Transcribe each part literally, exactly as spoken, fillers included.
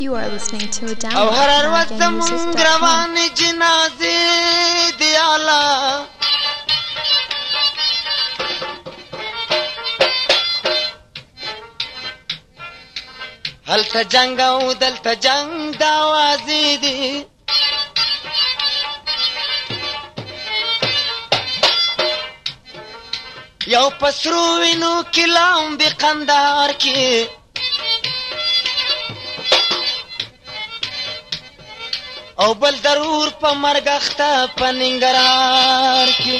You are listening to a او download هر from وخت afghan music زمون dot com. روان جنازې دی اعلی هلته جنگ او دلته جنگ د اوازې دي یو پسرو وینو کلام بی قندار کی او بل ضرور په مرګ اخته په ننګرهار کې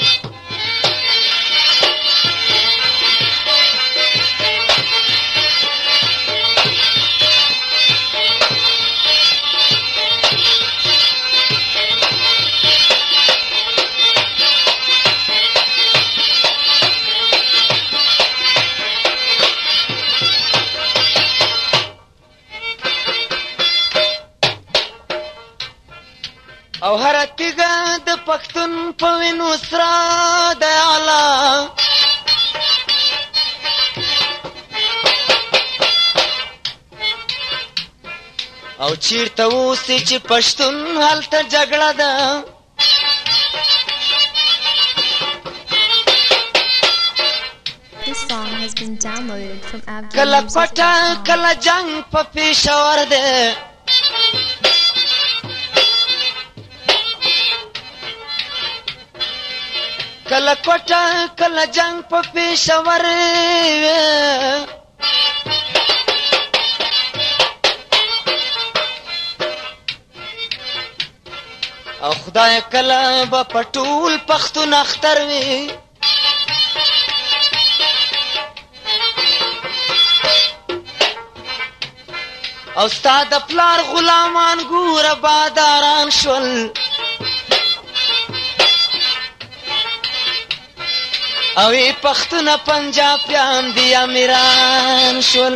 او هر تیګه د پښتون په وینو سره د اعلی او چیرته اوسې چې پښتون هلته جګړه ده This song has been downloaded from afghan کله music کوټه dot com. کله جنگ په پېښور ده کله کوټه کله جنگ په پېښور او خدای کله به په ټول پښتون اختر وي او ستا د پلار غلامان ګوره باداران شول او ای پښتونه پنجابیان دی امیران شول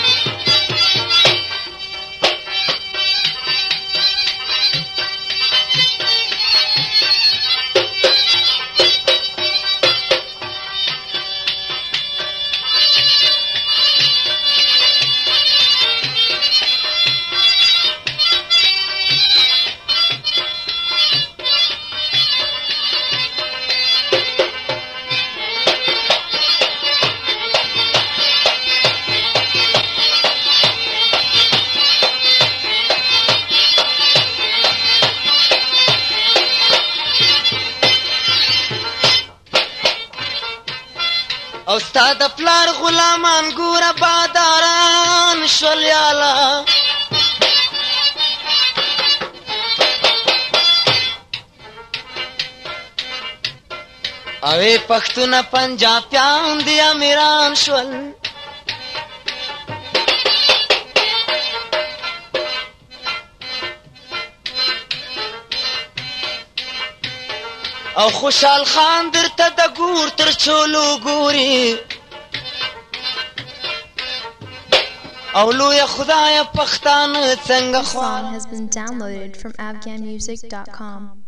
او ستا د پلار غلامان ګوره باداران شول یالا او ای پښتونه پنجابیان دی امیران شول او خوشحال خان درته د ګور تر چولو ګوري او لوی خدای پښتانه څنګه This خوا song has been downloaded from afghan music dot com.